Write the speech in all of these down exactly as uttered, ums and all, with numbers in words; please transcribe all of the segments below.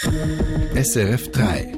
S R F drei.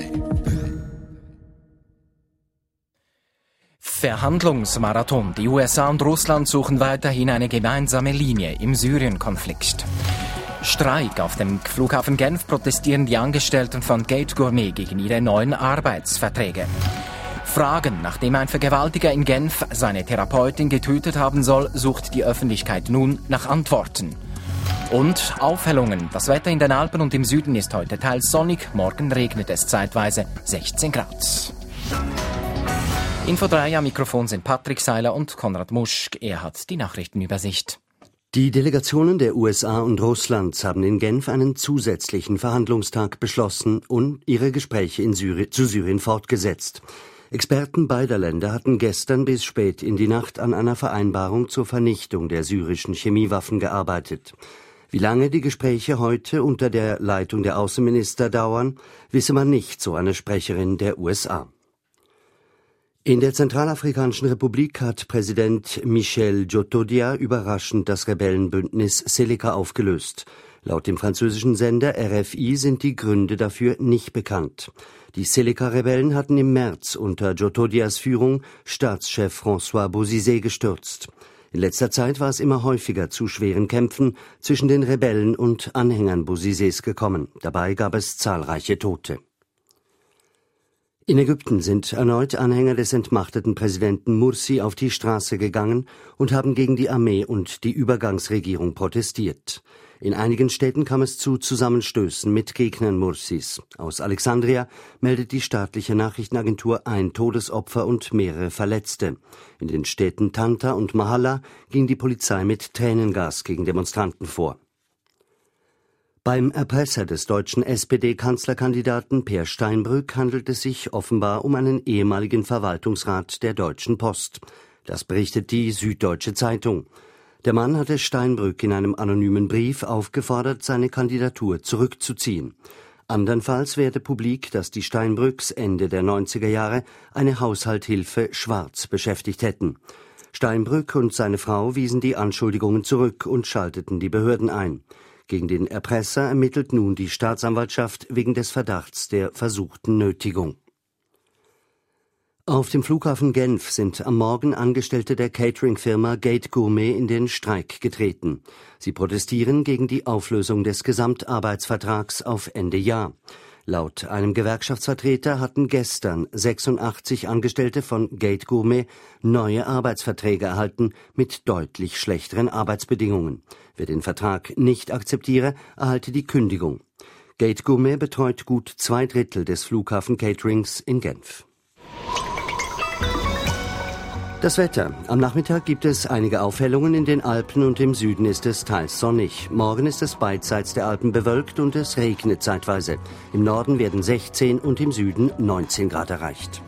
Verhandlungsmarathon. Die U S A und Russland suchen weiterhin eine gemeinsame Linie im Syrien-Konflikt. Streik. Auf dem Flughafen Genf protestieren die Angestellten von Gate Gourmet gegen ihre neuen Arbeitsverträge. Fragen. Nachdem ein Vergewaltiger in Genf seine Therapeutin getötet haben soll, sucht die Öffentlichkeit nun nach Antworten. Und Aufhellungen. Das Wetter in den Alpen und im Süden ist heute teils sonnig, morgen regnet es zeitweise sechzehn Grad. Info drei am Mikrofon sind Patrick Seiler und Konrad Muschk. Er hat die Nachrichtenübersicht. Die Delegationen der U S A und Russlands haben in Genf einen zusätzlichen Verhandlungstag beschlossen und ihre Gespräche in Syri- zu Syrien fortgesetzt. Experten beider Länder hatten gestern bis spät in die Nacht an einer Vereinbarung zur Vernichtung der syrischen Chemiewaffen gearbeitet. Wie lange die Gespräche heute unter der Leitung der Außenminister dauern, wisse man nicht, so eine Sprecherin der U S A. In der Zentralafrikanischen Republik hat Präsident Michel Djotodia überraschend das Rebellenbündnis Seleka aufgelöst. Laut dem französischen Sender R F I sind die Gründe dafür nicht bekannt. Die Seleka-Rebellen hatten im März unter Djotodias Führung Staatschef François Bozizé gestürzt. In letzter Zeit war es immer häufiger zu schweren Kämpfen zwischen den Rebellen und Anhängern Bozizés gekommen. Dabei gab es zahlreiche Tote. In Ägypten sind erneut Anhänger des entmachteten Präsidenten Mursi auf die Straße gegangen und haben gegen die Armee und die Übergangsregierung protestiert. In einigen Städten kam es zu Zusammenstößen mit Gegnern Mursis. Aus Alexandria meldet die staatliche Nachrichtenagentur ein Todesopfer und mehrere Verletzte. In den Städten Tanta und Mahalla ging die Polizei mit Tränengas gegen Demonstranten vor. Beim Erpresser des deutschen S P D-Kanzlerkandidaten Peer Steinbrück handelt es sich offenbar um einen ehemaligen Verwaltungsrat der Deutschen Post. Das berichtet die Süddeutsche Zeitung. Der Mann hatte Steinbrück in einem anonymen Brief aufgefordert, seine Kandidatur zurückzuziehen. Andernfalls werde publik, dass die Steinbrücks Ende der neunziger Jahre eine Haushalthilfe Schwarz beschäftigt hätten. Steinbrück und seine Frau wiesen die Anschuldigungen zurück und schalteten die Behörden ein. Gegen den Erpresser ermittelt nun die Staatsanwaltschaft wegen des Verdachts der versuchten Nötigung. Auf dem Flughafen Genf sind am Morgen Angestellte der Catering-Firma Gate Gourmet in den Streik getreten. Sie protestieren gegen die Auflösung des Gesamtarbeitsvertrags auf Ende Jahr. Laut einem Gewerkschaftsvertreter hatten gestern sechsundachtzig Angestellte von Gate Gourmet neue Arbeitsverträge erhalten mit deutlich schlechteren Arbeitsbedingungen. Wer den Vertrag nicht akzeptiere, erhalte die Kündigung. Gate Gourmet betreut gut zwei Drittel des Flughafen-Caterings in Genf. Das Wetter. Am Nachmittag gibt es einige Aufhellungen in den Alpen und im Süden ist es teils sonnig. Morgen ist es beidseits der Alpen bewölkt und es regnet zeitweise. Im Norden werden sechzehn und im Süden neunzehn Grad erreicht.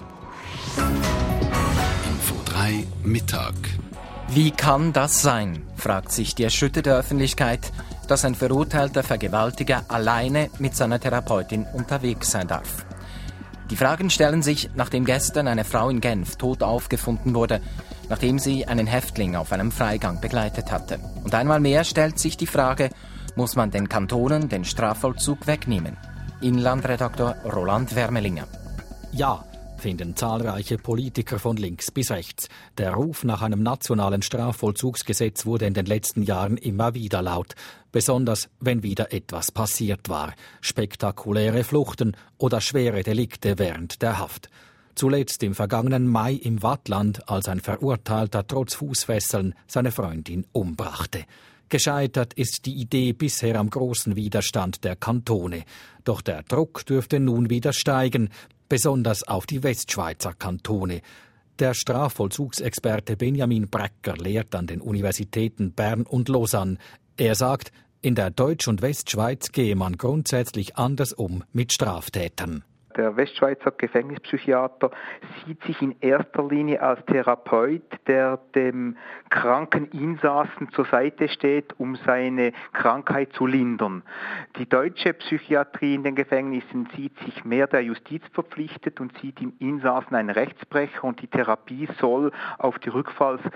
Info drei Mittag. Wie kann das sein, fragt sich die erschütterte Öffentlichkeit, dass ein verurteilter Vergewaltiger alleine mit seiner Therapeutin unterwegs sein darf. Die Fragen stellen sich, nachdem gestern eine Frau in Genf tot aufgefunden wurde, nachdem sie einen Häftling auf einem Freigang begleitet hatte. Und einmal mehr stellt sich die Frage, muss man den Kantonen den Strafvollzug wegnehmen? Inlandredaktor Roland Wermelinger. Ja, finden zahlreiche Politiker von links bis rechts. Der Ruf nach einem nationalen Strafvollzugsgesetz wurde in den letzten Jahren immer wieder laut, besonders wenn wieder etwas passiert war, spektakuläre Fluchten oder schwere Delikte während der Haft. Zuletzt im vergangenen Mai im Waadtland, als ein Verurteilter trotz Fußfesseln seine Freundin umbrachte. Gescheitert ist die Idee bisher am großen Widerstand der Kantone. Doch der Druck dürfte nun wieder steigen, besonders auf die Westschweizer Kantone. Der Strafvollzugsexperte Benjamin Brecker lehrt an den Universitäten Bern und Lausanne. Er sagt, in der Deutsch- und Westschweiz gehe man grundsätzlich anders um mit Straftätern. Der Westschweizer Gefängnispsychiater sieht sich in erster Linie als Therapeut, der dem kranken Insassen zur Seite steht, um seine Krankheit zu lindern. Die deutsche Psychiatrie in den Gefängnissen sieht sich mehr der Justiz verpflichtet und sieht im Insassen einen Rechtsbrecher und die Therapie soll auf die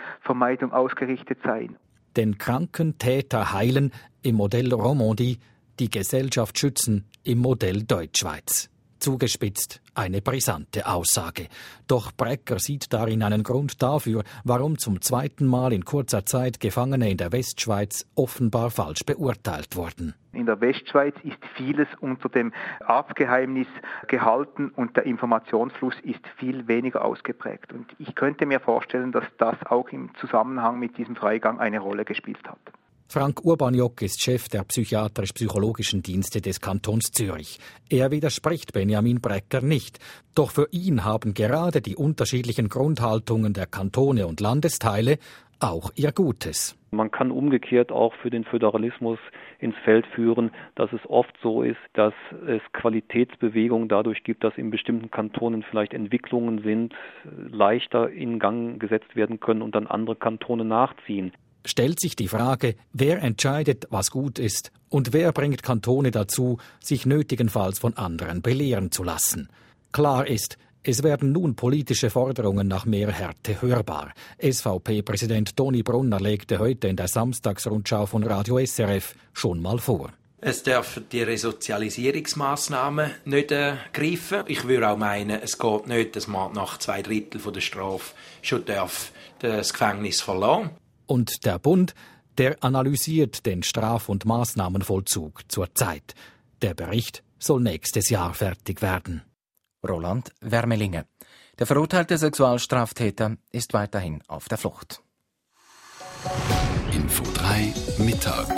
Rückfallsvermeidung ausgerichtet sein. Den kranken Täter heilen im Modell Romandie, Die Gesellschaft schützen im Modell Deutschschweiz. Zugespitzt eine brisante Aussage. Doch Brecker sieht darin einen Grund dafür, warum zum zweiten Mal in kurzer Zeit Gefangene in der Westschweiz offenbar falsch beurteilt wurden. In der Westschweiz ist vieles unter dem Arztgeheimnis gehalten und der Informationsfluss ist viel weniger ausgeprägt. Und ich könnte mir vorstellen, dass das auch im Zusammenhang mit diesem Freigang eine Rolle gespielt hat. Frank Urbaniok ist Chef der psychiatrisch-psychologischen Dienste des Kantons Zürich. Er widerspricht Benjamin Brecker nicht. Doch für ihn haben gerade die unterschiedlichen Grundhaltungen der Kantone und Landesteile auch ihr Gutes. Man kann umgekehrt auch für den Föderalismus ins Feld führen, dass es oft so ist, dass es Qualitätsbewegungen dadurch gibt, dass in bestimmten Kantonen vielleicht Entwicklungen sind, leichter in Gang gesetzt werden können und dann andere Kantone nachziehen. Stellt sich die Frage, wer entscheidet, was gut ist und wer bringt Kantone dazu, sich nötigenfalls von anderen belehren zu lassen. Klar ist, es werden nun politische Forderungen nach mehr Härte hörbar. S V P-Präsident Toni Brunner legte heute in der Samstagsrundschau von Radio S R F schon mal vor. Es dürfen die Resozialisierungsmaßnahmen nicht äh, greifen. Ich würde auch meinen, es geht nicht, dass man nach zwei Drittel der Strafe schon darf das Gefängnis verlassen. Und der Bund, der analysiert den Straf- und Maßnahmenvollzug zurzeit. Der Bericht soll nächstes Jahr fertig werden. Roland Wermelinge. Der verurteilte Sexualstraftäter ist weiterhin auf der Flucht. Info drei Mittag.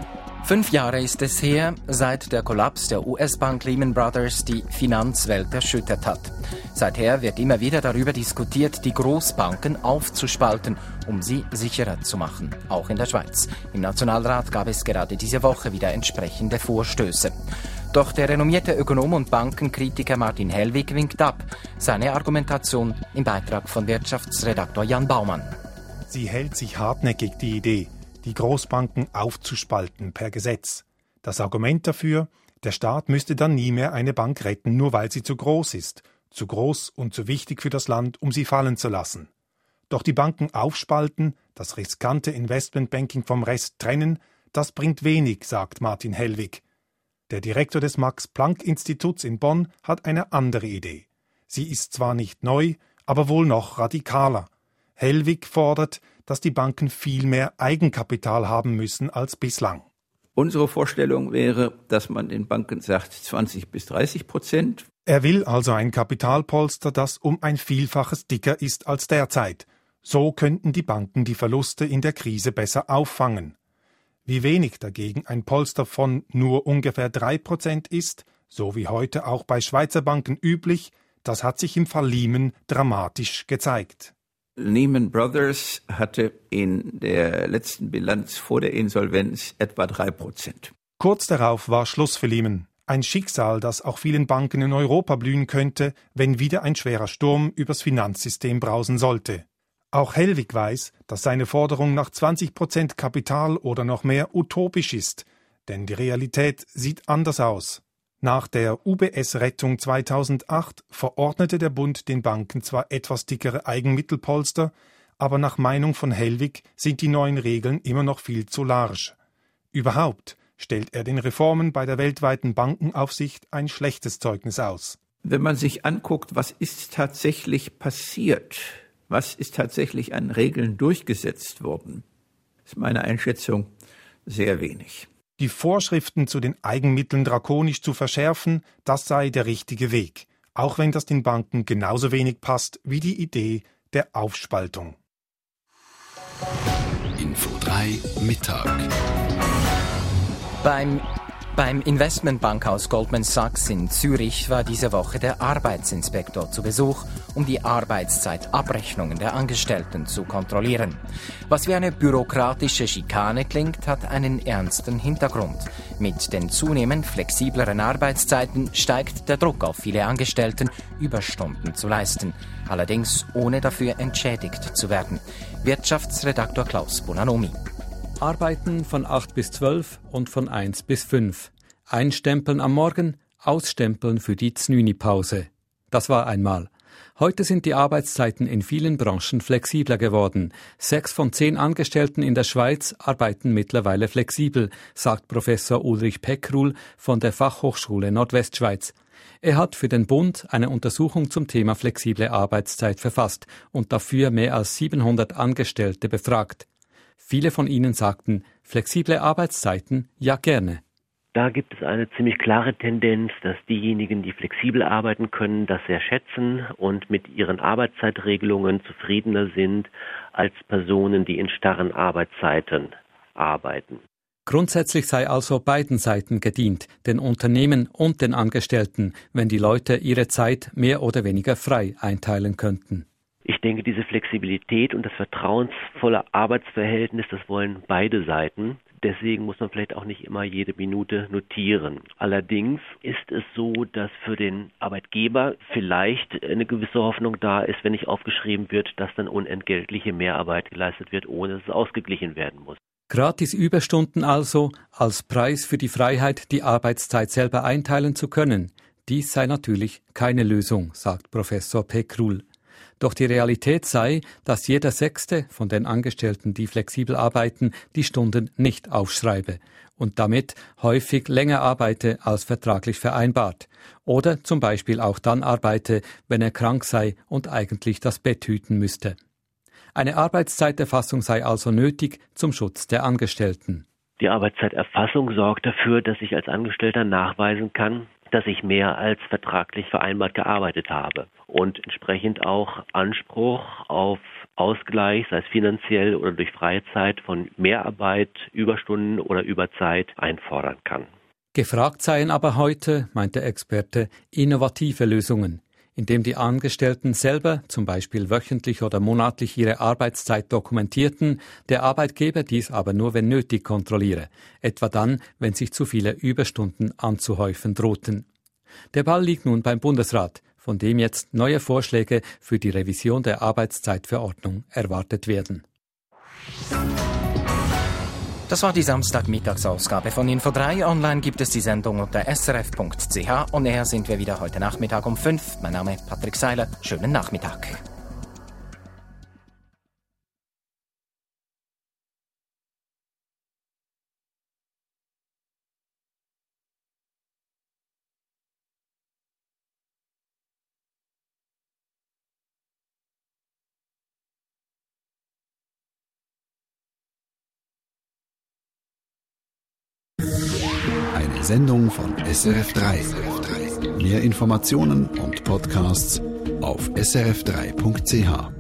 Fünf Jahre ist es her, seit der Kollaps der U S-Bank Lehman Brothers die Finanzwelt erschüttert hat. Seither wird immer wieder darüber diskutiert, die Großbanken aufzuspalten, um sie sicherer zu machen, auch in der Schweiz. Im Nationalrat gab es gerade diese Woche wieder entsprechende Vorstöße. Doch der renommierte Ökonom und Bankenkritiker Martin Hellwig winkt ab. Seine Argumentation im Beitrag von Wirtschaftsredaktor Jan Baumann. Sie hält sich hartnäckig die Idee, die Großbanken aufzuspalten per Gesetz. Das Argument dafür, der Staat müsste dann nie mehr eine Bank retten, nur weil sie zu groß ist, zu groß und zu wichtig für das Land, um sie fallen zu lassen. Doch die Banken aufspalten, das riskante Investmentbanking vom Rest trennen, das bringt wenig, sagt Martin Hellwig. Der Direktor des Max-Planck-Instituts in Bonn hat eine andere Idee. Sie ist zwar nicht neu, aber wohl noch radikaler. Hellwig fordert, dass die Banken viel mehr Eigenkapital haben müssen als bislang. Unsere Vorstellung wäre, dass man den Banken sagt zwanzig bis dreißig Prozent. Er will also ein Kapitalpolster, das um ein Vielfaches dicker ist als derzeit. So könnten die Banken die Verluste in der Krise besser auffangen. Wie wenig dagegen ein Polster von nur ungefähr drei Prozent ist, so wie heute auch bei Schweizer Banken üblich, das hat sich im Fall Lehman dramatisch gezeigt. Lehman Brothers hatte in der letzten Bilanz vor der Insolvenz etwa drei Prozent. Kurz darauf war Schluss für Lehman. Ein Schicksal, das auch vielen Banken in Europa blühen könnte, wenn wieder ein schwerer Sturm übers Finanzsystem brausen sollte. Auch Hellwig weiß, dass seine Forderung nach zwanzig Prozent Kapital oder noch mehr utopisch ist, denn die Realität sieht anders aus. Nach der U B S-Rettung zweitausendacht verordnete der Bund den Banken zwar etwas dickere Eigenmittelpolster, aber nach Meinung von Hellwig sind die neuen Regeln immer noch viel zu large. Überhaupt stellt er den Reformen bei der weltweiten Bankenaufsicht ein schlechtes Zeugnis aus. Wenn man sich anguckt, was ist tatsächlich passiert, was ist tatsächlich an Regeln durchgesetzt worden, ist meine Einschätzung sehr wenig. Die Vorschriften zu den Eigenmitteln drakonisch zu verschärfen, das sei der richtige Weg, auch wenn das den Banken genauso wenig passt wie die Idee der Aufspaltung. Info drei Mittag. Beim, beim Investmentbankhaus Goldman Sachs in Zürich war diese Woche der Arbeitsinspektor zu Besuch, um die Arbeitszeitabrechnungen der Angestellten zu kontrollieren. Was wie eine bürokratische Schikane klingt, hat einen ernsten Hintergrund. Mit den zunehmend flexibleren Arbeitszeiten steigt der Druck auf viele Angestellten, Überstunden zu leisten, allerdings ohne dafür entschädigt zu werden. Wirtschaftsredaktor Klaus Bonanomi. Arbeiten von acht bis zwölf und von eins bis fünf. Einstempeln am Morgen, ausstempeln für die Znüni-Pause. Das war einmal. Heute sind die Arbeitszeiten in vielen Branchen flexibler geworden. Sechs von zehn Angestellten in der Schweiz arbeiten mittlerweile flexibel, sagt Professor Ulrich Peckrul von der Fachhochschule Nordwestschweiz. Er hat für den Bund eine Untersuchung zum Thema flexible Arbeitszeit verfasst und dafür mehr als siebenhundert Angestellte befragt. Viele von ihnen sagten, flexible Arbeitszeiten ja gerne. Da gibt es eine ziemlich klare Tendenz, dass diejenigen, die flexibel arbeiten können, das sehr schätzen und mit ihren Arbeitszeitregelungen zufriedener sind als Personen, die in starren Arbeitszeiten arbeiten. Grundsätzlich sei also beiden Seiten gedient, den Unternehmen und den Angestellten, wenn die Leute ihre Zeit mehr oder weniger frei einteilen könnten. Ich denke, diese Flexibilität und das vertrauensvolle Arbeitsverhältnis, das wollen beide Seiten. Deswegen muss man vielleicht auch nicht immer jede Minute notieren. Allerdings ist es so, dass für den Arbeitgeber vielleicht eine gewisse Hoffnung da ist, wenn nicht aufgeschrieben wird, dass dann unentgeltliche Mehrarbeit geleistet wird, ohne dass es ausgeglichen werden muss. Gratis Überstunden also als Preis für die Freiheit, die Arbeitszeit selber einteilen zu können. Dies sei natürlich keine Lösung, sagt Professor Peckrul. Doch die Realität sei, dass jeder Sechste von den Angestellten, die flexibel arbeiten, die Stunden nicht aufschreibe und damit häufig länger arbeite als vertraglich vereinbart oder zum Beispiel auch dann arbeite, wenn er krank sei und eigentlich das Bett hüten müsste. Eine Arbeitszeiterfassung sei also nötig zum Schutz der Angestellten. Die Arbeitszeiterfassung sorgt dafür, dass ich als Angestellter nachweisen kann, dass ich mehr als vertraglich vereinbart gearbeitet habe und entsprechend auch Anspruch auf Ausgleich, sei es finanziell oder durch Freizeit, von Mehrarbeit, Überstunden oder Überzeit einfordern kann. Gefragt seien aber heute, meint der Experte, innovative Lösungen, indem die Angestellten selber zum Beispiel wöchentlich oder monatlich ihre Arbeitszeit dokumentierten, der Arbeitgeber dies aber nur wenn nötig kontrolliere, etwa dann, wenn sich zu viele Überstunden anzuhäufen drohten. Der Ball liegt nun beim Bundesrat, von dem jetzt neue Vorschläge für die Revision der Arbeitszeitverordnung erwartet werden. Das war die Samstagmittagsausgabe von Info drei. Online gibt es die Sendung unter s r f punkt c h. Und näher sind wir wieder heute Nachmittag um fünf. Mein Name ist Patrick Seiler. Schönen Nachmittag. Eine Sendung von S R F drei. Mehr Informationen und Podcasts auf s r f drei punkt c h.